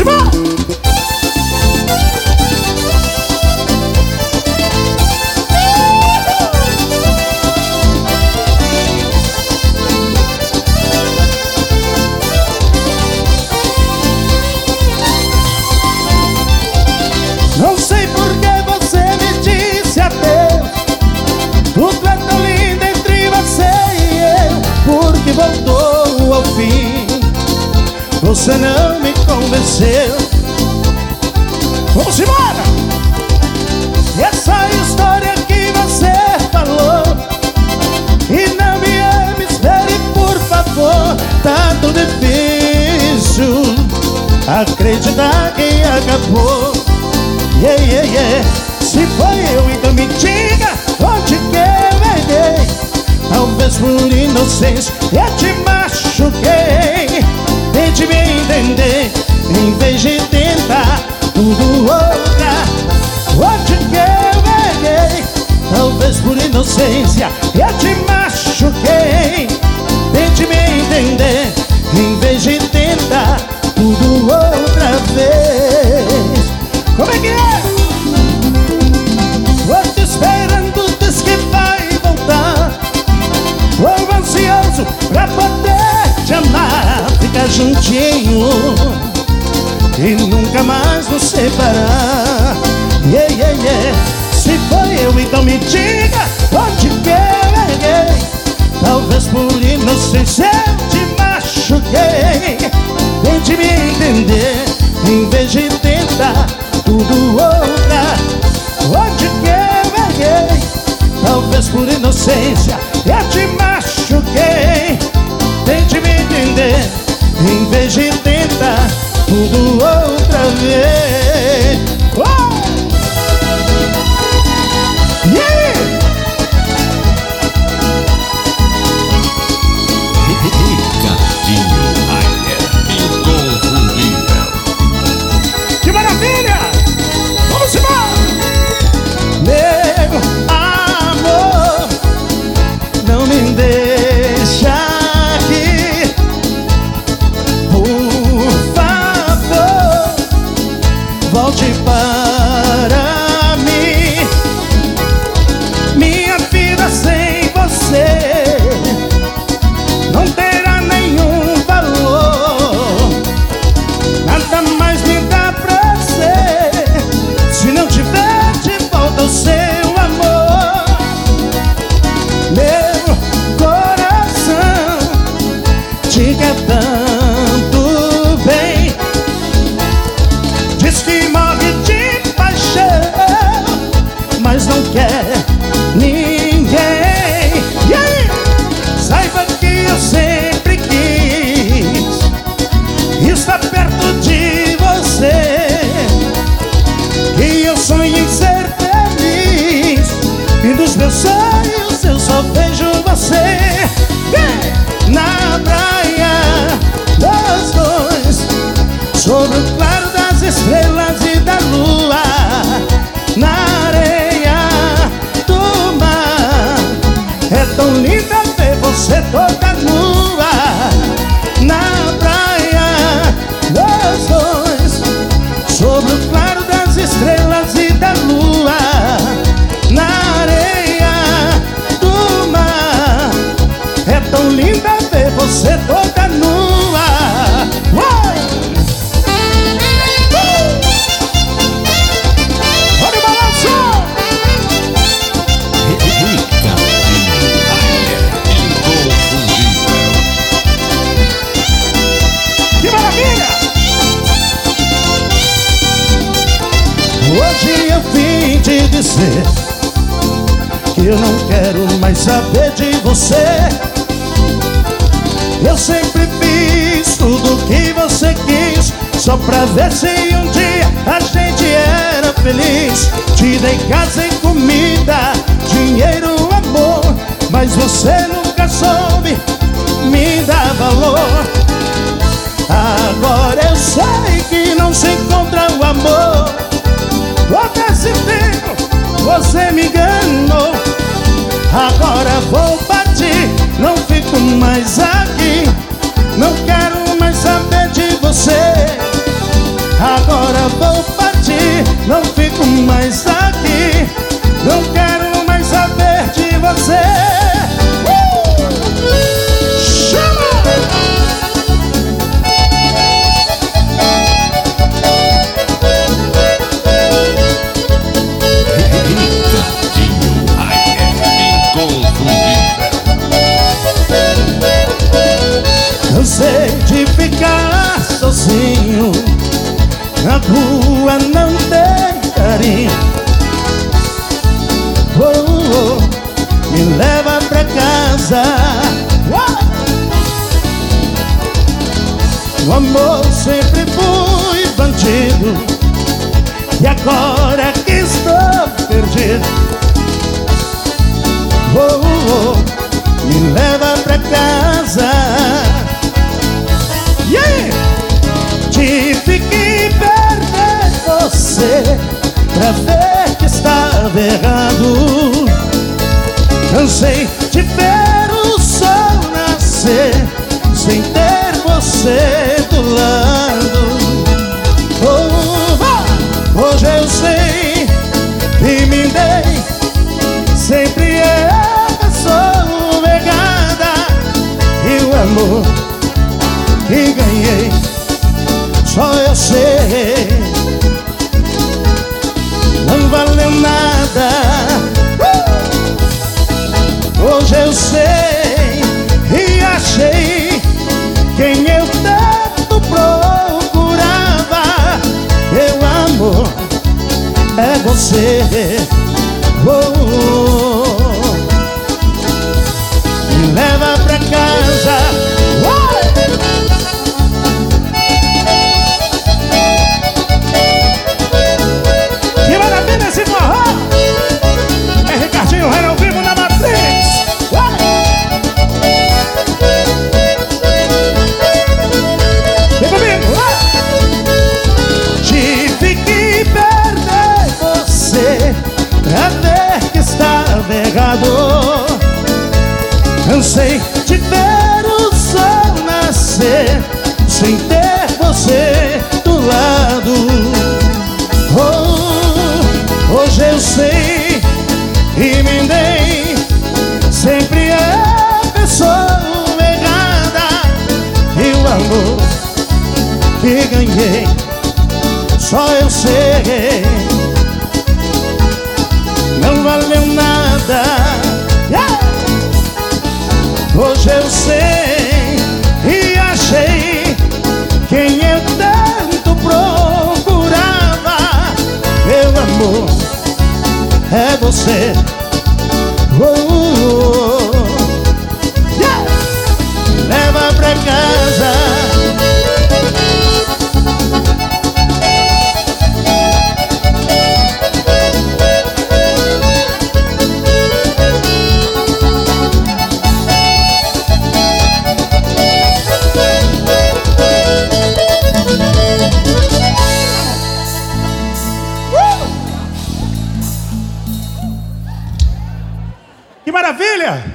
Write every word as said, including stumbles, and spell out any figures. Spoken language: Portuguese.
embora! Não sei por que você me disse adeus. Tudo é tão lindo entre você e eu. Porque voltou ao fim, você não me convenceu. Vamos embora! E essa história que você falou, e não me ame, espere por favor. Tá tão difícil acreditar que acabou. Yeah, yeah, yeah. Se foi eu, então me diga onde que eu errei. Talvez por inocência eu te machuquei. Tente me entender, em vez de tentar tudo outra. Onde que eu errei? Talvez por inocência eu te machuquei. Tente me entender, em vez de tentar tudo outra vez. Como é que é? Tô te esperando, diz que vai voltar. Tô ansioso pra poder te amar, ficar juntinho e nunca mais nos separar. Yeah, yeah, yeah. Se foi eu, então me diga onde que eu errei. Talvez por inocência eu te machuquei. Tente me entender, em vez de tentar tudo outra. Onde que eu errei? Talvez por inocência eu te machuquei. Tente me entender, em vez de tentar tudo outra vez. Oh! Yeah! Ricardinho Ayer, inconfundível. Que maravilha! Vamos embora! Meu amor, não me deixa aqui, por favor, volte para mim. Minha vida sem você não terá nenhum valor. Nada mais me dá prazer se não tiver de volta o seu amor. Meu coração te quer tanto bem, diz que morre de paixão, mas não quer ninguém. E aí? Saiba que eu sempre quis estar perto de você, que eu sonho em ser feliz, e dos meus sonhos eu só vejo você. Na praia, nós dois, sob o claro das estrelas e da lua, na areia do mar. É tão linda ver você toda nua. Na praia, nós dois, sob o claro das estrelas e da lua, na areia do mar. É tão linda ver você toda nua. Uou! Uh! Olha o balanço! Ricardinho Ayer, inconfundível. Que maravilha! Hoje eu vim te dizer que eu não quero mais saber de você. Eu sempre fiz tudo o que você quis, só pra ver se um dia a gente era feliz. Te dei casa e comida, dinheiro, amor, mas você nunca soube me dar valor. Agora eu sei que não se encontra o amor. Todo esse tempo você me enganou. Agora vou partir, não fico mais aqui. Não quero mais saber de você. sozinho, na rua não tem carinho. Oh, oh, me leva pra casa. No amor sempre fui bandido, e agora que estou perdido, oh, oh, me leva pra casa. E aí? Tive que perder você pra ver que estava errado. Cansei de ver o sol nascer sem ter você do lado. Oh, hoje eu sei que me dei, sempre eu sou errada. E o amor que ganhei, só eu sei, não valeu nada. uh! Hoje eu sei e achei quem eu tanto procurava. Meu amor é você. oh, oh. Me leva pra casa. uh! Que maravilha esse forró! É Ricardinho Renan ao vivo na Matrix! Vai! Vem comigo! Vai! Tive que perder você pra ver que estava errado. Cansei de ver o sol nascer sem ter você do lado. Oh, hoje eu sei e me dei, sempre a pessoa errada. E o amor que ganhei, só eu sei, não valeu nada. yeah! Hoje eu sei e achei quem eu tanto procurava. Meu amor é você. oh, oh, oh. Yeah! Leva pra casa. Que maravilha!